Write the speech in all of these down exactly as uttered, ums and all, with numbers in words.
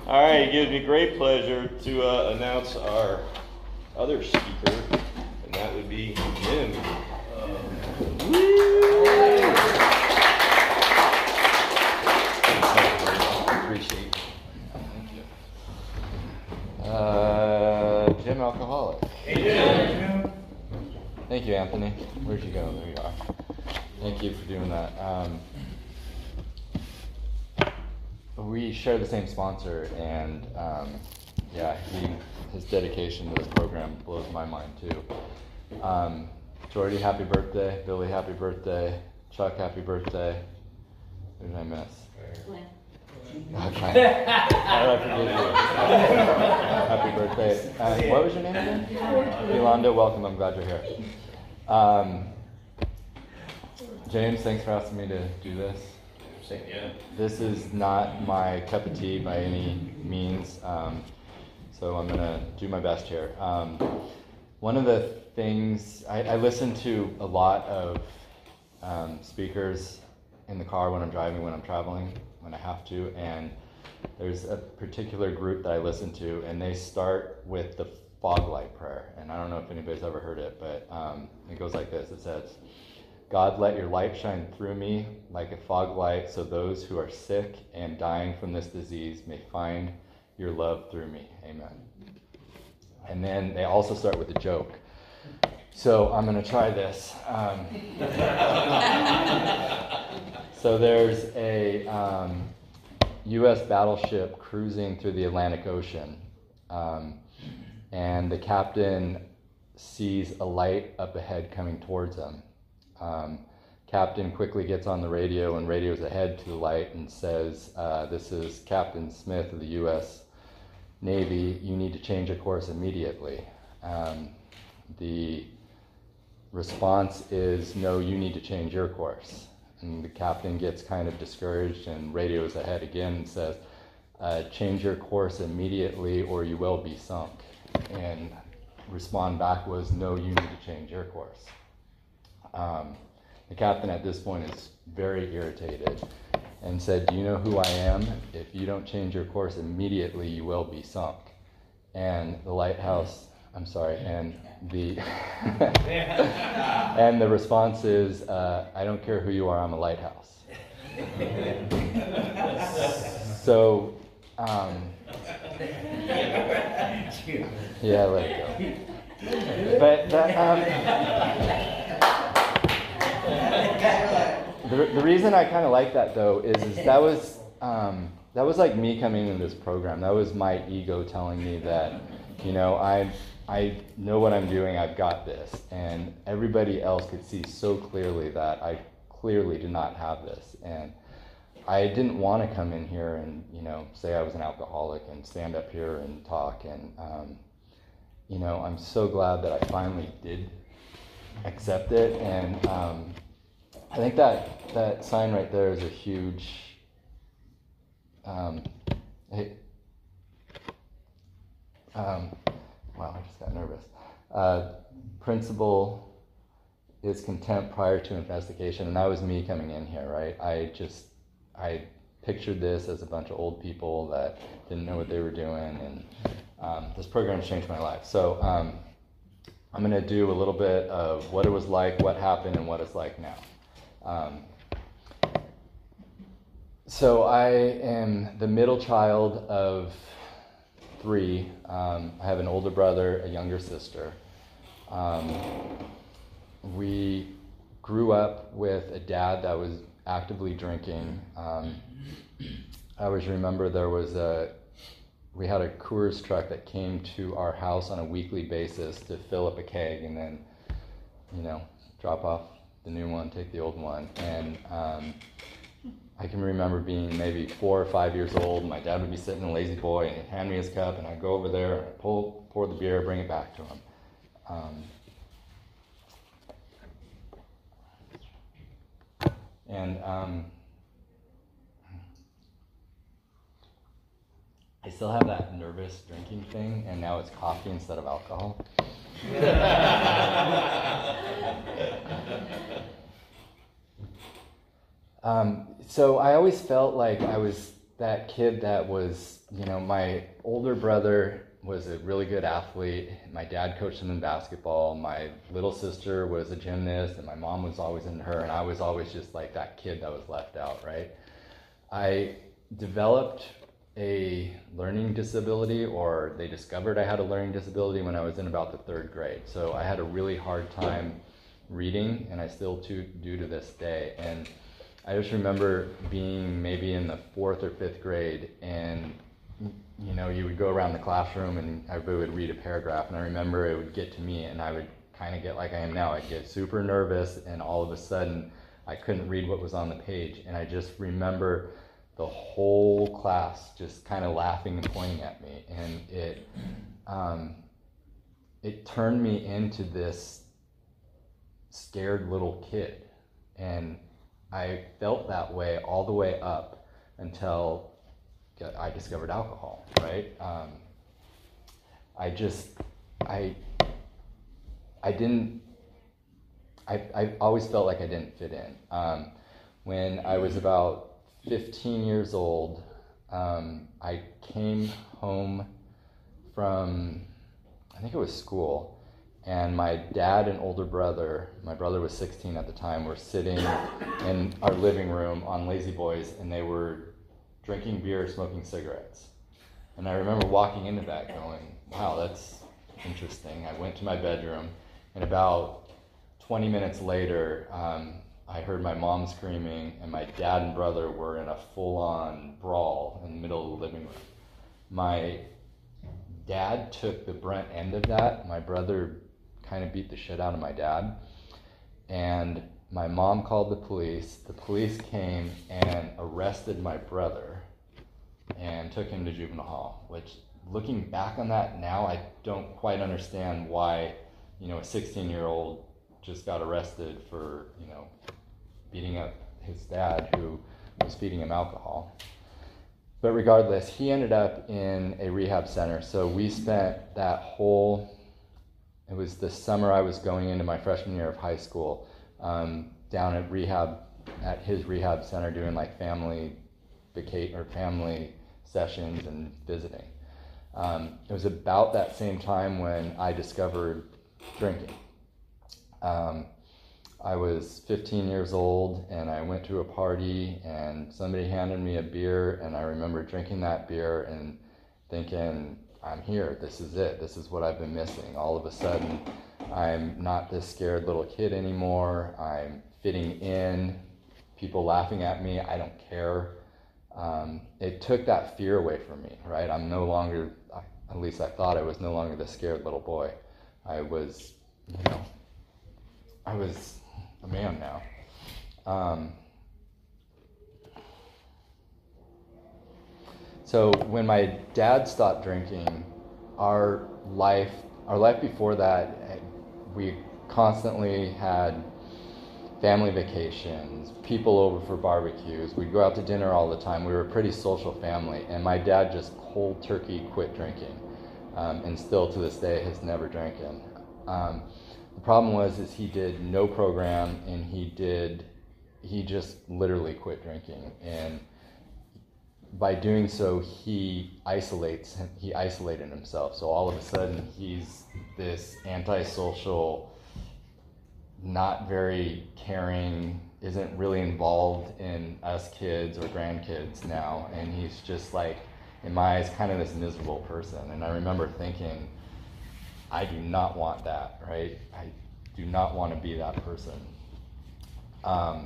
All right, it gives me great pleasure to uh, announce our other speaker, and that would be Jim. Appreciate it. Thank you. Uh, Jim Alcoholic. Hey, Jim. Thank you, Anthony. Where'd you go? There you are. Thank you for doing that. Um, we share the same sponsor, and um, yeah, he, his dedication to this program blows my mind too. Um, Jordy, happy birthday. Billy, happy birthday. Chuck, happy birthday. Who did I miss? Glenn. Okay. How did I forget you? Happy birthday. Uh, what was your name again? Yolanda, welcome. I'm glad you're here. Um, James, thanks for asking me to do this. Yeah. This is not my cup of tea by any means, um, so I'm going to do my best here. Um, one of the things, I, I listen to a lot of um, speakers in the car when I'm driving, when I'm traveling, when I have to, and there's a particular group that I listen to, and they start with the fog light prayer, and I don't know if anybody's ever heard it, but um, it goes like this. It says, God, let your light shine through me like a fog light, so those who are sick and dying from this disease may find your love through me. Amen. And then they also start with a joke. So I'm going to try this. Um, so there's a um, U S battleship cruising through the Atlantic Ocean, um, and the captain sees a light up ahead coming towards him. Um, Captain quickly gets on the radio and radios ahead to the light and says, uh, this is Captain Smith of the U S Navy, you need to change your course immediately. Um, the response is, no, you need to change your course. And the captain gets kind of discouraged and radios ahead again and says, uh, change your course immediately or you will be sunk. And respond back was, no, you need to change your course. Um, the captain at this point is very irritated and said, do you know who I am? If you don't change your course immediately, you will be sunk. And the lighthouse, I'm sorry, and the and the response is, uh, I don't care who you are, I'm a lighthouse. So, um, yeah, let it go. But that, um, The, the reason I kind of like that though is, is that was um, that was like me coming into this program. That was my ego telling me that, you know, I I know what I'm doing. I've got this, and everybody else could see so clearly that I clearly did not have this, and I didn't want to come in here and, you know, say I was an alcoholic and stand up here and talk. And um, you know, I'm so glad that I finally did accept it. And um, I think that that sign right there is a huge, um, hey, um, wow, I just got nervous. Uh, principle is contempt prior to investigation, and that was me coming in here, right? I just, I pictured this as a bunch of old people that didn't know what they were doing, and um, this program's changed my life. So um, I'm going to do a little bit of what it was like, what happened, and what it's like now. Um, so I am the middle child of three. Um, I have an older brother, a younger sister. Um, we grew up with a dad that was actively drinking. Um, I always remember there was a, we had a Coors truck that came to our house on a weekly basis to fill up a keg and then, you know, drop off the new one, take the old one. And um, I can remember being maybe four or five years old. My dad would be sitting in a lazy boy and he'd hand me his cup, and I'd go over there and I'd pull, pour the beer, bring it back to him. Um, and um, I still have that nervous drinking thing, and now it's coffee instead of alcohol. um, so I always felt like I was that kid that was, you know, my older brother was a really good athlete. My dad coached him in basketball. My little sister was a gymnast, and my mom was always into her, and I was always just like that kid that was left out, right? I developed a learning disability, or they discovered I had a learning disability when I was in about the third grade. So I had a really hard time reading, and I still to, do to this day. And I just remember being maybe in the fourth or fifth grade, and you know, you would go around the classroom and I would read a paragraph, and I remember it would get to me and I would kind of get like I am now. I'd get super nervous, and all of a sudden I couldn't read what was on the page. And I just remember the whole class just kind of laughing and pointing at me. And it, um, it turned me into this scared little kid. And I felt that way all the way up until I discovered alcohol, right? Um, I just, I, I didn't, I, I always felt like I didn't fit in. Um, when I was about fifteen years old, um, I came home from, I think it was school, and my dad and older brother, my brother was sixteen at the time, were sitting in our living room on Lazy Boys, and they were drinking beer, smoking cigarettes. And I remember walking into that going, wow, that's interesting. I went to my bedroom, and about twenty minutes later, um, I heard my mom screaming, and my dad and brother were in a full-on brawl in the middle of the living room. My dad took the brunt end of that. My brother kind of beat the shit out of my dad. And my mom called the police. The police came and arrested my brother and took him to juvenile hall, which, looking back on that now, I don't quite understand why, you know, a sixteen-year-old just got arrested for, you know, beating up his dad who was feeding him alcohol. But regardless, he ended up in a rehab center. So we spent that whole, it was the summer I was going into my freshman year of high school, um, down at rehab, at his rehab center, doing like family vacate or family sessions and visiting. Um, it was about that same time when I discovered drinking. Um, I was fifteen years old, and I went to a party, and somebody handed me a beer, and I remember drinking that beer and thinking, I'm here, this is it, this is what I've been missing. All of a sudden, I'm not this scared little kid anymore, I'm fitting in, people laughing at me, I don't care. Um, it took that fear away from me, right? I'm no longer, at least I thought I was no longer the scared little boy. I was, you know, I was a man now. Um, so when my dad stopped drinking, our life, our life before that, we constantly had family vacations, people over for barbecues. We'd go out to dinner all the time. We were a pretty social family, and my dad just cold turkey quit drinking, um, and still to this day has never drank it. Um, the problem was is he did no program, and he did, he just literally quit drinking, and by doing so, he isolates, he isolated himself. So all of a sudden, he's this antisocial, not very caring, isn't really involved in us kids or grandkids now, and he's just like, in my eyes, kind of this miserable person. And I remember thinking, I do not want that, right? I do not want to be that person. Um,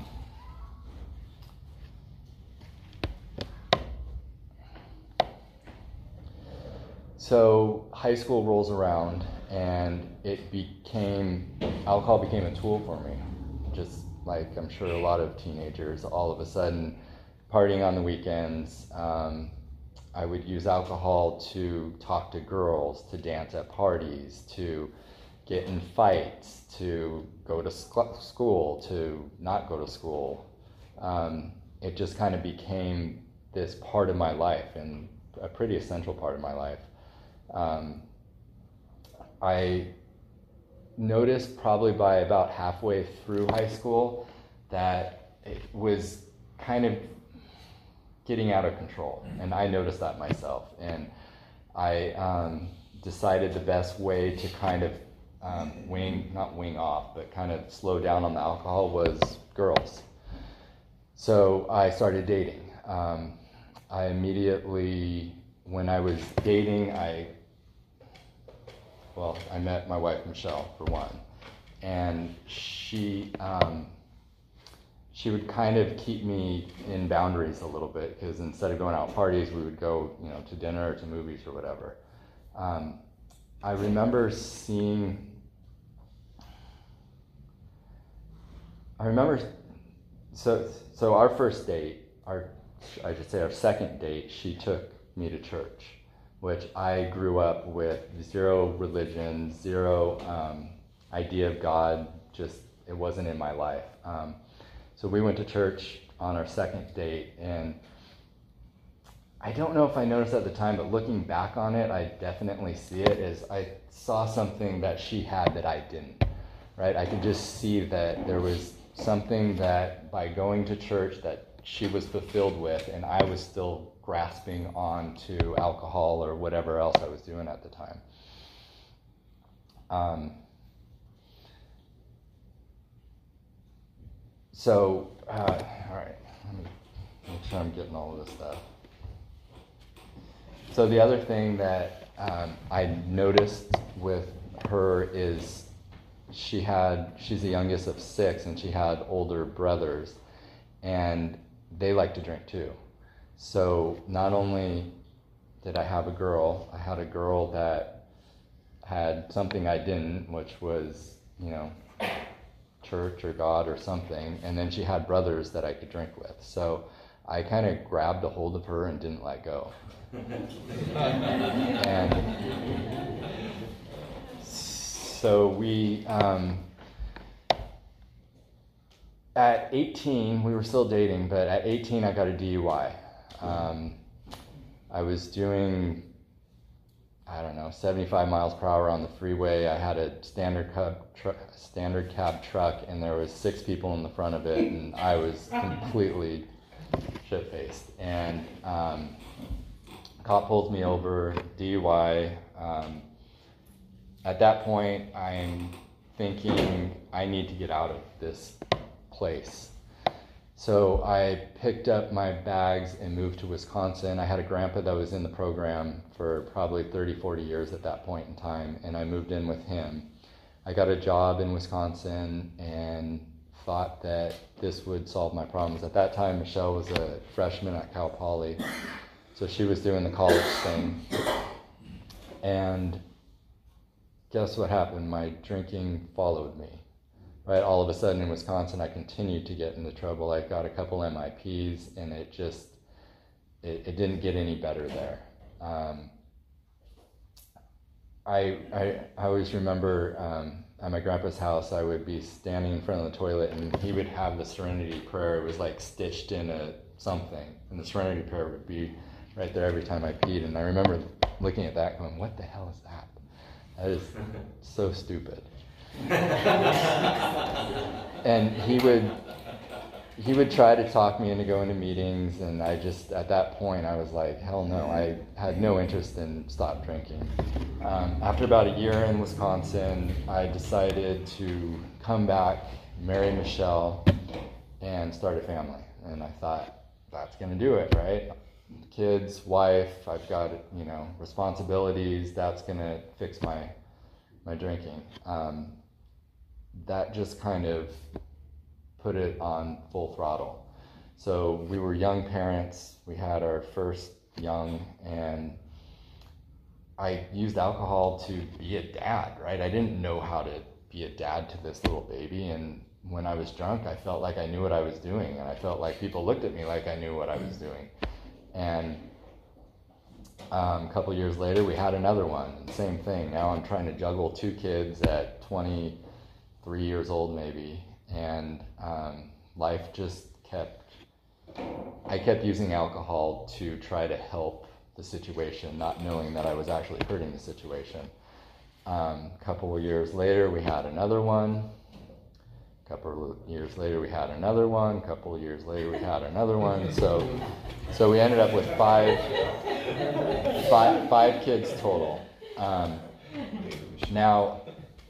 so high school rolls around, and it became, alcohol became a tool for me. Just like I'm sure a lot of teenagers, all of a sudden, partying on the weekends, um, I would use alcohol to talk to girls, to dance at parties, to get in fights, to go to sc- school, to not go to school. Um, it just kind of became this part of my life, and a pretty essential part of my life. Um, I noticed probably by about halfway through high school that it was kind of getting out of control, and I noticed that myself. And I um, decided the best way to kind of um, wing, not wing off, but kind of slow down on the alcohol was girls. So I started dating. Um, I immediately, when I was dating, I, well, I met my wife, Michelle, for one. And she, um, she would kind of keep me in boundaries a little bit, because instead of going out parties, we would go, you know, to dinner or to movies or whatever. Um, I remember seeing, I remember, so so our first date, our I should say our second date, she took me to church, which I grew up with zero religion, zero um, idea of God, just it wasn't in my life. Um, so we went to church on our second date, and I don't know if I noticed at the time, but looking back on it, I definitely see it as I saw something that she had that I didn't, right? I could just see that there was something that by going to church that she was fulfilled with, and I was still grasping on to alcohol or whatever else I was doing at the time. Um, so, uh, all right, let me make sure I'm getting all of this stuff. So the other thing that um, I noticed with her is she had, she's the youngest of six, and she had older brothers, and they like to drink too. So not only did I have a girl, I had a girl that had something I didn't, which was, you know, church or God or something, and then she had brothers that I could drink with. So I kind of grabbed a hold of her and didn't let go. And so we, um, at eighteen, we were still dating, but at eighteen I got a D U I. Um, I was doing, I don't know, seventy-five miles per hour on the freeway. I had a standard cab, tr- standard cab truck, and there was six people in the front of it, and I was completely shit-faced. And um, cop pulls me over, D U I. Um, at that point, I'm thinking I need to get out of this place. So I picked up my bags and moved to Wisconsin. I had a grandpa that was in the program for probably thirty, forty years at that point in time, and I moved in with him. I got a job in Wisconsin and thought that this would solve my problems. At that time, Michelle was a freshman at Cal Poly, so she was doing the college thing. And guess what happened? My drinking followed me. Right, all of a sudden in Wisconsin, I continued to get into trouble. I got a couple M I Ps, and it just, it, it didn't get any better there. Um, I, I I always remember um, at my grandpa's house, I would be standing in front of the toilet, and he would have the Serenity Prayer. It was like stitched in a something, and the Serenity Prayer would be right there every time I peed. And I remember looking at that, going, "What the hell is that? That is so stupid." And he would he would try to talk me into going to meetings, and I just, at that point, I was like, hell no. I had no interest in stop drinking. Um, after about a year in Wisconsin, I decided to come back, marry Michelle, and start a family. And I thought, that's going to do it, right? Kids, wife, I've got, you know, responsibilities. That's going to fix my my drinking. Um, that just kind of put it on full throttle. So we were young parents. We had our first young, and I used alcohol to be a dad, right? I didn't know how to be a dad to this little baby, and when I was drunk, I felt like I knew what I was doing, and I felt like people looked at me like I knew what I was doing. And um, a couple years later, we had another one, and same thing. Now I'm trying to juggle two kids at twenty-three years old maybe, and um, life just kept, I kept using alcohol to try to help the situation, not knowing that I was actually hurting the situation. Um, a couple of years later, we had another one. A couple of years later, we had another one. A couple of years later, we had another one. So, so we ended up with five, five, five kids total. Um, now,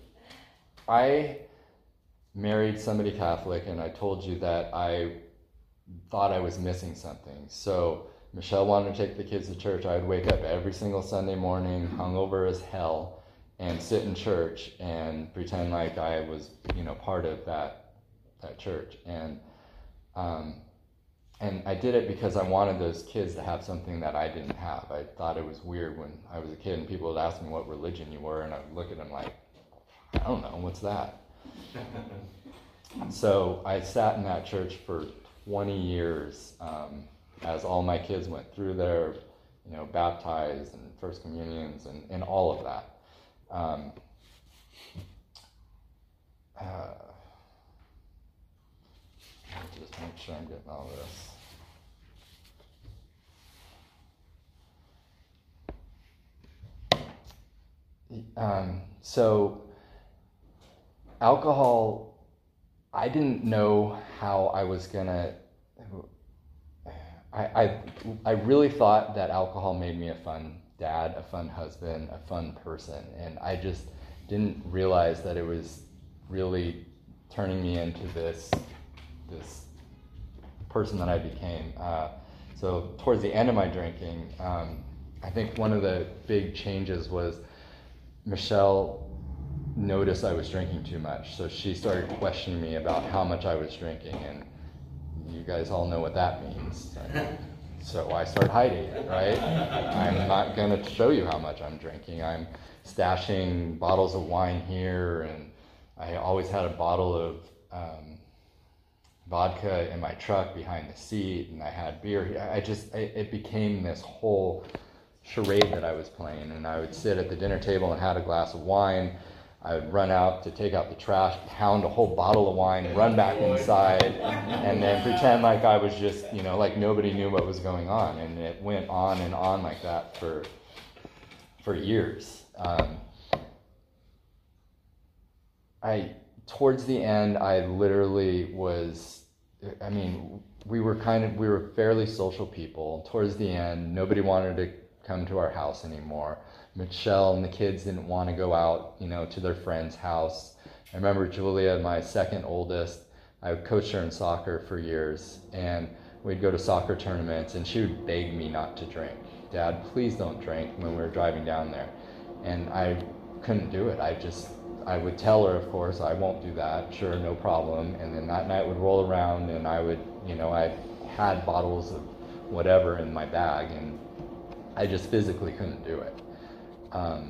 I married somebody Catholic, and I told you that I thought I was missing something. So Michelle wanted to take the kids to church. I would wake up every single Sunday morning, hungover as hell, and sit in church and pretend like I was, you know, part of that that church. And um, and I did it because I wanted those kids to have something that I didn't have. I thought it was weird when I was a kid and people would ask me what religion you were, and I would look at them like, I don't know, what's that? So I sat in that church for twenty years um, as all my kids went through there, you know, baptized and first communions and, and all of that. Um, uh, I'll just make sure I'm getting all this. Um, so alcohol, I didn't know how I was gonna, I, I, I really thought that alcohol made me a fun dad, a fun husband, a fun person, and I just didn't realize that it was really turning me into this, this person that I became. Uh, so towards the end of my drinking, um, I think one of the big changes was Michelle noticed I was drinking too much, so she started questioning me about how much I was drinking, and you guys all know what that means. So I start hiding it, right? I'm not going to show you how much I'm drinking. I'm stashing bottles of wine here, and I always had a bottle of um, vodka in my truck behind the seat, and I had beer here. I just, I, it became this whole charade that I was playing, and I would sit at the dinner table and had a glass of wine. I would run out to take out the trash, pound a whole bottle of wine, run back inside, and then pretend like I was just, you know, like nobody knew what was going on. And it went on and on like that for for years. Um, I towards the end, I literally was, I mean, we were kind of, we were fairly social people. Towards the end, nobody wanted to come to our house anymore. Michelle and the kids didn't want to go out, you know, to their friend's house. I remember Julia, my second oldest, I coached her in soccer for years, and we'd go to soccer tournaments, and she would beg me not to drink. Dad, please don't drink, when we were driving down there. And I couldn't do it. I just, I would tell her, of course, I won't do that, sure, no problem. And then that night would roll around, and I would, you know, I had bottles of whatever in my bag, and I just physically couldn't do it. Um,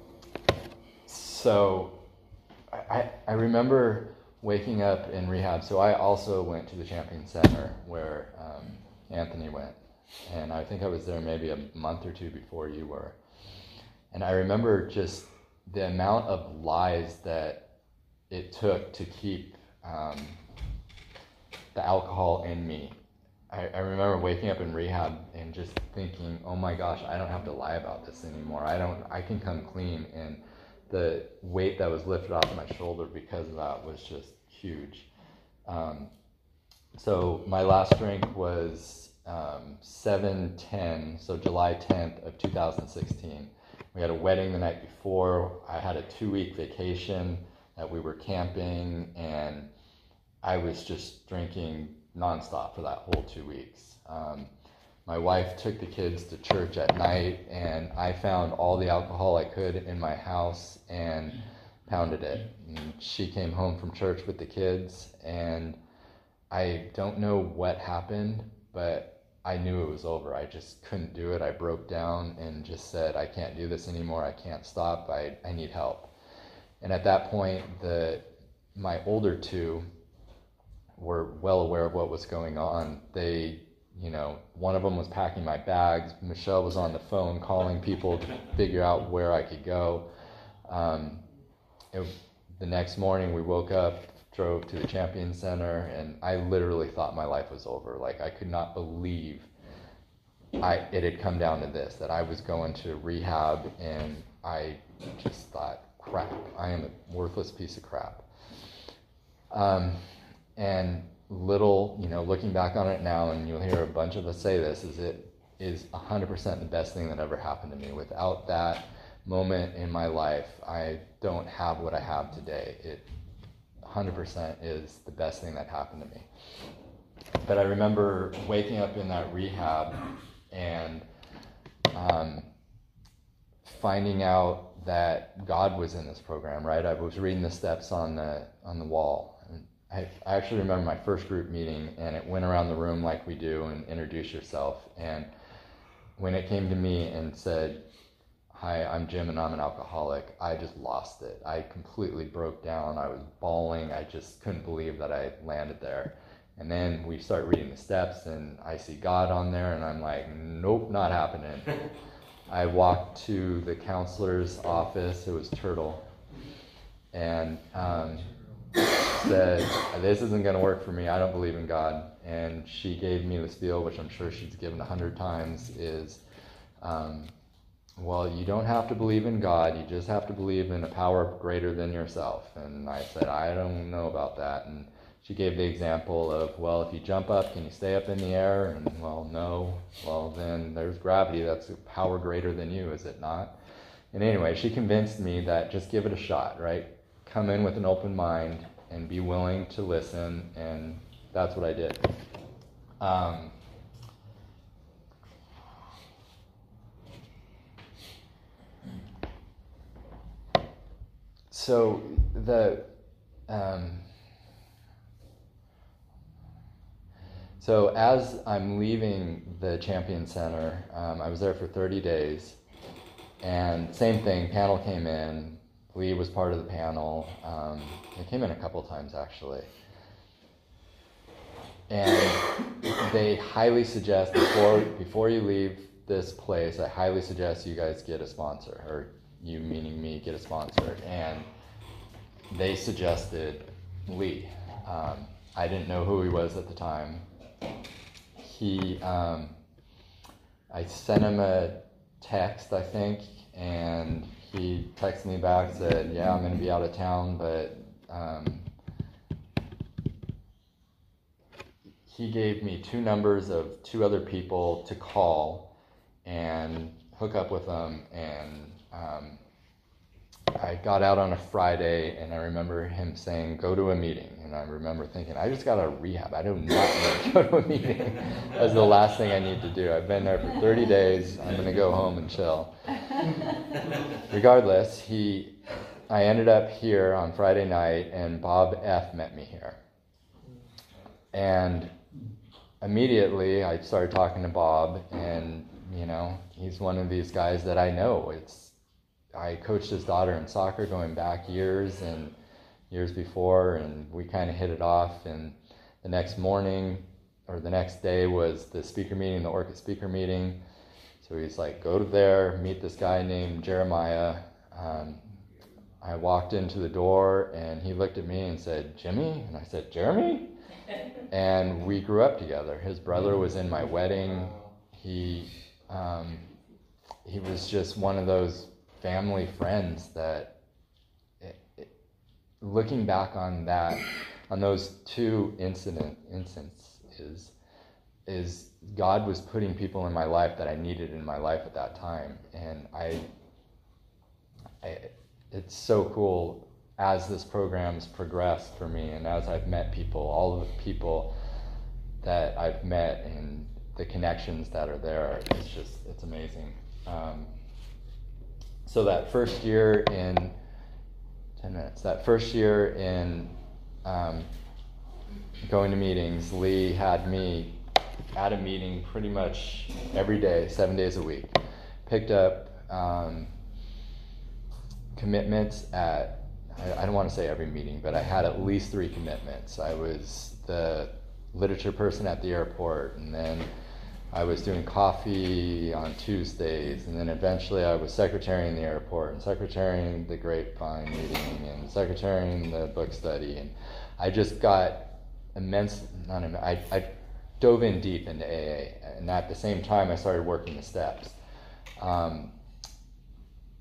so I, I remember waking up in rehab. So I also went to the Champion Center where um, Anthony went. And I think I was there maybe a month or two before you were. And I remember just the amount of lies that it took to keep um, the alcohol in me. I, I remember waking up in rehab and just thinking, oh my gosh, I don't have to lie about this anymore. I don't, I can come clean. And the weight that was lifted off my shoulder because of that was just huge. Um, so my last drink was um, seven ten, so July tenth of two thousand sixteen. We had a wedding the night before. I had a two-week vacation that we were camping, and I was just drinking nonstop for that whole two weeks. Um, my wife took the kids to church at night, and I found all the alcohol I could in my house and pounded it. And she came home from church with the kids, and I don't know what happened, but I knew it was over. I just couldn't do it. I broke down and just said, I can't do this anymore. I can't stop. I, I need help. And at that point, the my older two were well aware of what was going on. They, you know, one of them was packing my bags. Michelle was on the phone calling people to figure out where I could go. Um, it, the next morning we woke up, drove to the Champion Center, and I literally thought my life was over. Like, I could not believe I it had come down to this, that I was going to rehab, and I just thought, crap, I am a worthless piece of crap. Um, and little, you know, looking back on it now, and you'll hear a bunch of us say this, is it is one hundred percent the best thing that ever happened to me. Without that moment in my life, I don't have what I have today. It one hundred percent is the best thing that happened to me. But I remember waking up in that rehab and um, finding out that God was in this program, right? I was reading the steps on the on the wall. And I, I actually remember my first group meeting, and it went around the room like we do and introduce yourself. And when it came to me and said, "Hi, I'm Jim and I'm an alcoholic," I just lost it. I completely broke down. I was bawling. I just couldn't believe that I landed there. And then we start reading the steps, and I see God on there, and I'm like, nope, not happening. I walked to the counselor's office, it was Turtle, and um, said, "This isn't going to work for me. I don't believe in God." And she gave me the spiel, which I'm sure she's given a hundred times, is, um, well, you don't have to believe in God, you just have to believe in a power greater than yourself. And I said, I don't know about that. And she gave the example of, well, if you jump up, can you stay up in the air? And, well, no. Well, then there's gravity. That's a power greater than you, is it not? And anyway, she convinced me that just give it a shot, right? Come in with an open mind and be willing to listen, and that's what I did. Um, so the... Um, So as I'm leaving the Champion Center, um, I was there for thirty days, and same thing, panel came in, Lee was part of the panel, um, they came in a couple times actually, and they highly suggest, before, before you leave this place, I highly suggest you guys get a sponsor, or you meaning me, get a sponsor, and they suggested Lee. Um, I didn't know who he was at the time. He, um, I sent him a text, I think, and he texted me back, said, yeah, I'm going to be out of town, but um, he gave me two numbers of two other people to call and hook up with them, and um, I got out on a Friday, and I remember him saying, go to a meeting. And I remember thinking, I just got out of rehab. I do not want to go to a meeting. That's the last thing I need to do. I've been there for thirty days. I'm going to go home and chill. Regardless, he, I ended up here on Friday night, and Bob F. met me here. And immediately, I started talking to Bob, and, you know, he's one of these guys that I know. It's I coached his daughter in soccer going back years and years before, and we kind of hit it off. And the next morning, or the next day, was the speaker meeting, the Orchid speaker meeting. So he's like, go to there, meet this guy named Jeremiah. Um, I walked into the door, and he looked at me and said, Jimmy? And I said, Jeremy? And we grew up together. His brother was in my wedding. He, um, he was just one of those family friends that, it, it, looking back on that, on those two incident instances, is God was putting people in my life that I needed in my life at that time. And I, I it's so cool as this program's progressed for me, and as I've met people, all of the people that I've met and the connections that are there, it's just, it's amazing. Um, So that first year in, ten minutes, that first year in um, going to meetings, Lee had me at a meeting pretty much every day, seven days a week. Picked up um, commitments at, I, I don't want to say every meeting, but I had at least three commitments. I was the literature person at the airport, and then I was doing coffee on Tuesdays, and then eventually I was secretarying the airport, and secretarying the Grapevine meeting, and secretarying the book study, and I just got immense, not immense, I, I dove in deep into A A, and at the same time I started working the steps. Um,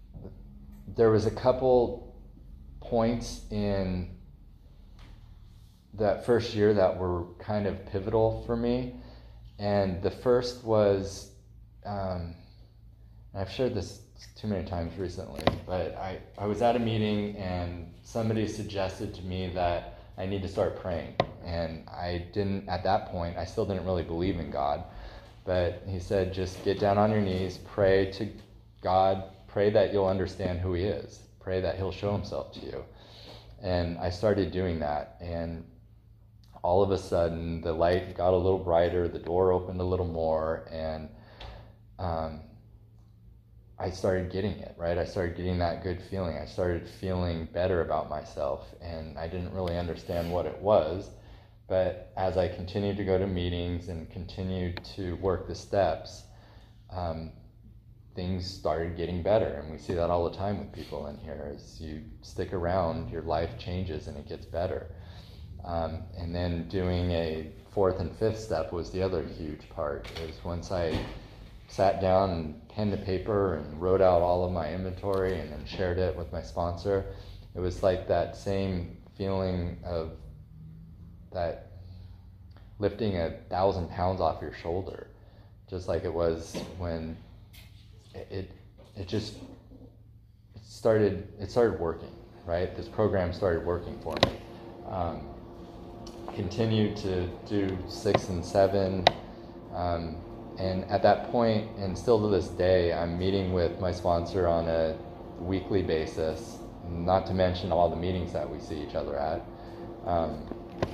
there was a couple points in that first year that were kind of pivotal for me. And the first was, um, I've shared this too many times recently, but I, I was at a meeting and somebody suggested to me that I need to start praying. And I didn't, at that point, I still didn't really believe in God. But he said, just get down on your knees, pray to God, pray that you'll understand who he is. Pray that he'll show himself to you. And I started doing that. And all of a sudden, the light got a little brighter, the door opened a little more, and um, I started getting it, right? I started getting that good feeling. I started feeling better about myself, and I didn't really understand what it was. But as I continued to go to meetings and continued to work the steps, um, things started getting better. And we see that all the time with people in here. As you stick around, your life changes and it gets better. Um, and then doing a fourth and fifth step was the other huge part. Is once I sat down and pen to paper and wrote out all of my inventory and then shared it with my sponsor, it was like that same feeling of that lifting a thousand pounds off your shoulder, just like it was when it it, it just it started it started working, right? This program started working for me. Um, continued to do six and seven, um, and at that point, and still to this day, I'm meeting with my sponsor on a weekly basis, not to mention all the meetings that we see each other at. Um,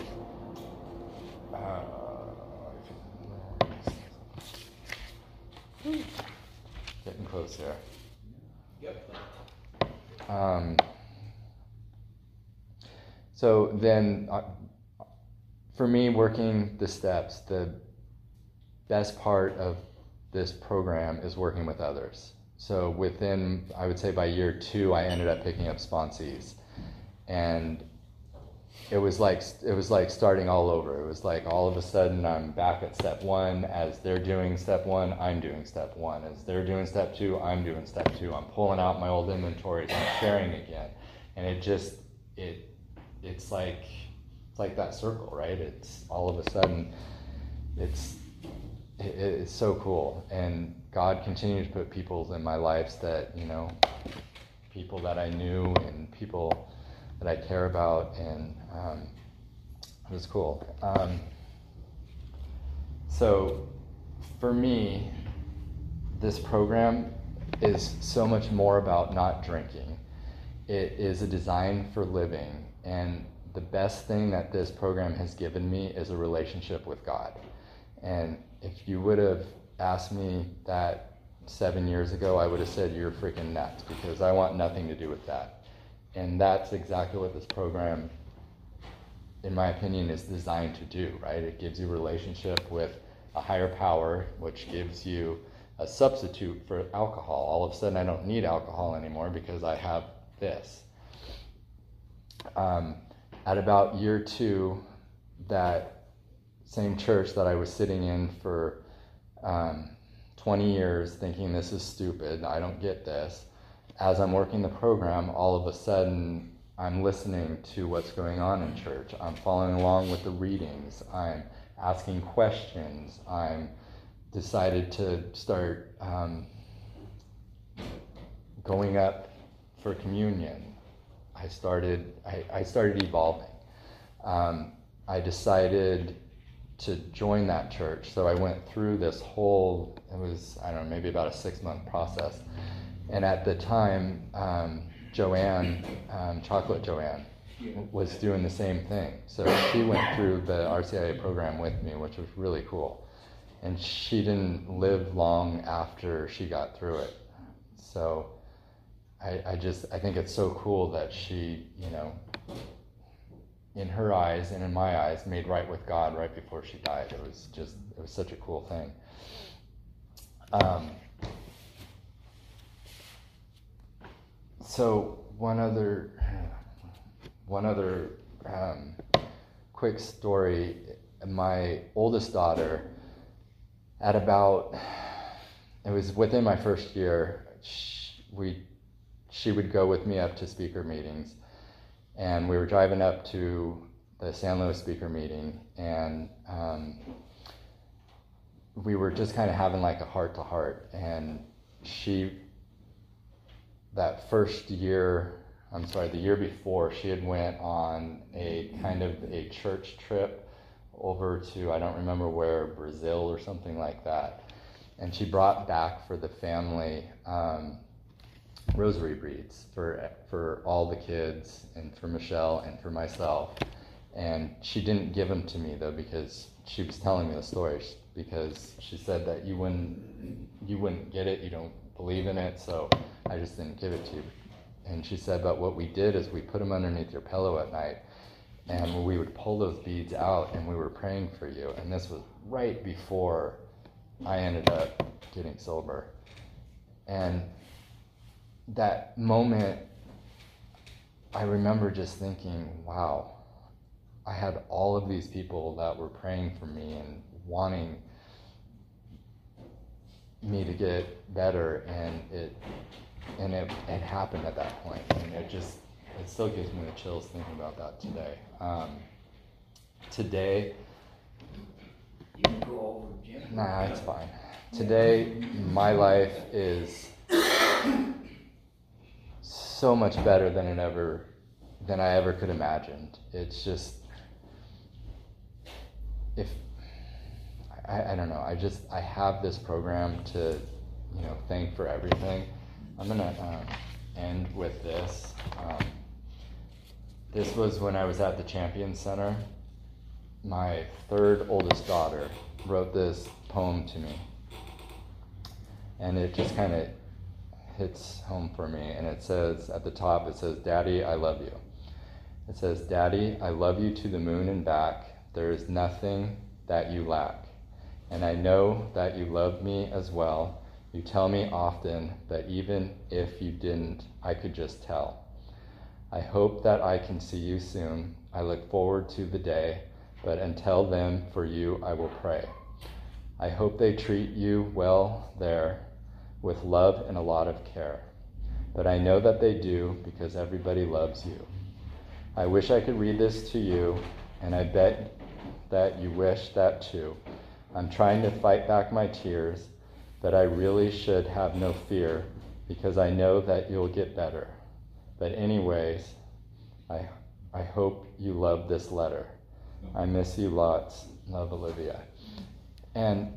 uh, getting close here. Yep. Um, so then, uh, for me, working the steps, the best part of this program is working with others. So within, I would say by year two, I ended up picking up sponsees, and it was like it was like starting all over. It was like all of a sudden I'm back at step one. As they're doing step one, I'm doing step one. As they're doing step two, I'm doing step two. I'm pulling out my old inventories. I'm sharing again, and it just it it's like it's like that circle, right? It's all of a sudden it's it, it's so cool, and God continues to put people in my lives that, you know, people that I knew and people that I care about, and um, it was cool. Um, so for me, this program is so much more about not drinking. It is a design for living, and the best thing that this program has given me is a relationship with God. And if you would have asked me that seven years ago, I would have said, you're freaking nuts, because I want nothing to do with that. And that's exactly what this program, in my opinion, is designed to do, right? It gives you a relationship with a higher power, which gives you a substitute for alcohol. All of a sudden, I don't need alcohol anymore because I have this. Um, at about year two, that same church that I was sitting in for um, twenty years thinking this is stupid, I don't get this. As I'm working the program, all of a sudden I'm listening to what's going on in church. I'm following along with the readings. I'm asking questions. I'm decided to start um, going up for communion. I started. I, I started evolving. Um, I decided to join that church. So I went through this whole. It was I don't know, maybe about a six month process. And at the time, um, Joanne, um, Chocolate Joanne, was doing the same thing. So she went through the R C I A program with me, which was really cool. And she didn't live long after she got through it. So I, I just, I think it's so cool that she, you know, in her eyes and in my eyes, made right with God right before she died. It was just, it was such a cool thing. Um, So one other, one other um, quick story. My oldest daughter, at about, it was within my first year, she, we, she would go with me up to speaker meetings, and we were driving up to the San Luis speaker meeting, and um, we were just kind of having like a heart to heart. And she, that first year, I'm sorry, the year before, she had went on a kind of a church trip over to, I don't remember where, Brazil or something like that. And she brought back for the family um, rosary beads for for all the kids, and for Michelle and for myself. And she didn't give them to me though, because she was telling me the story, because she said that you wouldn't you wouldn't get it, you don't believe in it, so I just didn't give it to you. And she said, but what we did is we put them underneath your pillow at night, and we would pull those beads out, and we were praying for you. And this was right before I ended up getting sober. And that moment, I remember just thinking, wow, I had all of these people that were praying for me and wanting me to get better, and it and it, it happened at that point. And it just, it still gives me the chills thinking about that today. Um, today, You can go over, Jim. nah, it's fine. Today, my life is so much better than it ever, than I ever could imagined. It's just, if, I, I don't know, I just, I have this program to, you know, thank for everything. I'm gonna um, end with this. Um, this was when I was at the Champions Center. My third oldest daughter wrote this poem to me, and it just kind of hits home for me. And it says, at the top, it says, "Daddy, I love you." It says, "Daddy, I love you to the moon and back. There is nothing that you lack. And I know that you love me as well. You tell me often that even if you didn't, I could just tell. I hope that I can see you soon. I look forward to the day, but until then, for you, I will pray. I hope they treat you well there, with love and a lot of care. But I know that they do, because everybody loves you. I wish I could read this to you, and I bet that you wish that too. I'm trying to fight back my tears, but I really should have no fear, because I know that you'll get better. But anyways, I I hope you love this letter. I miss you lots. Love, Olivia." And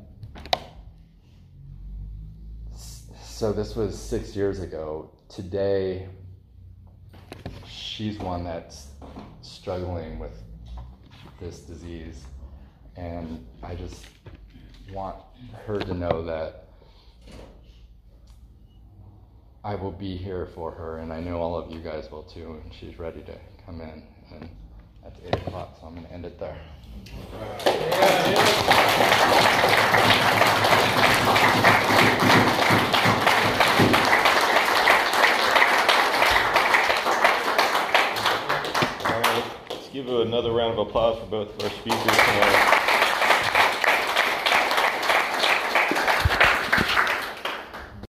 so this was six years ago. Today, she's one that's struggling with this disease. And I just want her to know that I will be here for her, and I know all of you guys will too, and she's ready to come in. And that's eight o'clock, so I'm going to end it there. All right, let's give another round of applause for both of our speakers tonight.